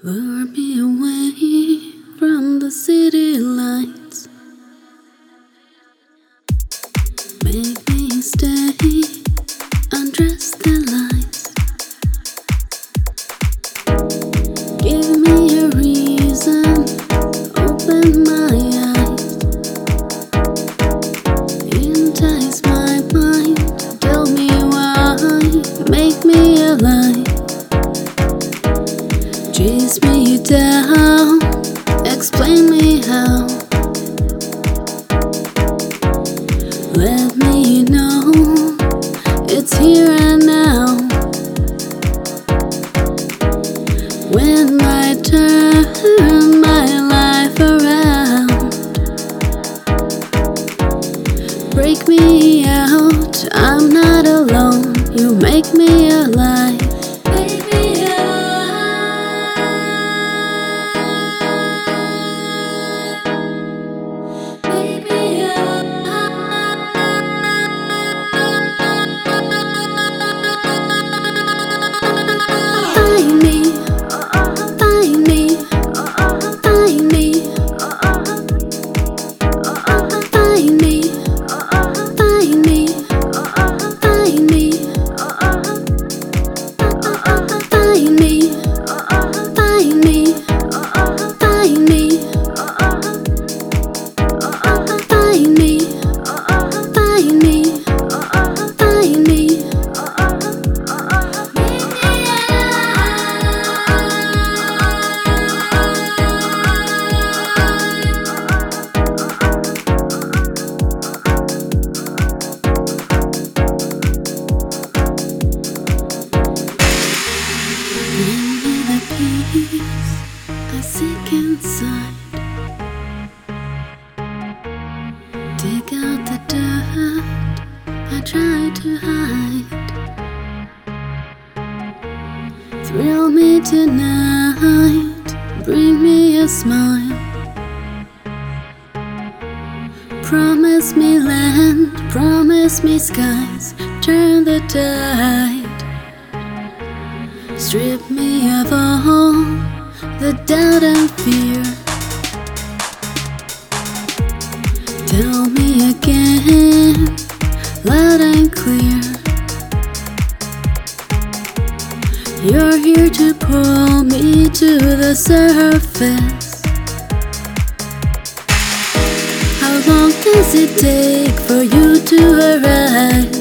Lure me away from the city lights. Make me stay, undress the lights. Give me a reason, open my eyes. Entice my mind, tell me why. Make me alive. Chase me down, explain me how. Let me know it's here and now. When I turn my life around, break me out, I'm not alone. You make me alive. I seek inside. Dig out the dirt I try to hide. Thrill me tonight, bring me a smile. Promise me land, promise me skies, turn the tide. Strip me of all the doubt and fear. Tell me again, loud and clear. You're here to pull me to the surface. How long does it take for you to arrive?